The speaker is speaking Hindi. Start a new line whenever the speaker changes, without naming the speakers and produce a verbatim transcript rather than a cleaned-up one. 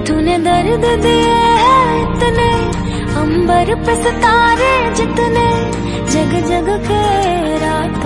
तूने दर्द दिए हैं इतने, अंबर पे सितारे जितने, जग जग के रात